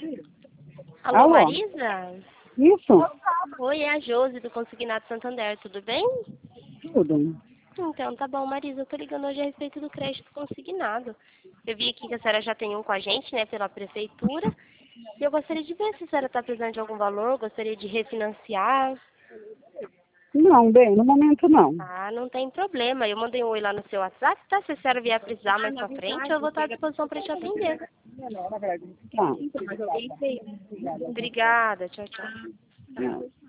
Alô, Alô? Marisa? Isso? Oi, é a Josi do Consignado Santander, tudo bem? Tudo. Então, tá bom, Marisa, eu tô ligando hoje a respeito do crédito consignado. Eu vi aqui que a senhora já tem um com a gente, né, pela prefeitura, e eu gostaria de ver se a senhora tá precisando de algum valor, gostaria de refinanciar. Não, bem, no momento não. Ah, não tem problema, eu mandei um oi lá no seu WhatsApp, tá? Se a senhora vier precisar mais pra frente, eu vou estar à disposição para te atender. Tá. Obrigada, tchau, tchau. É.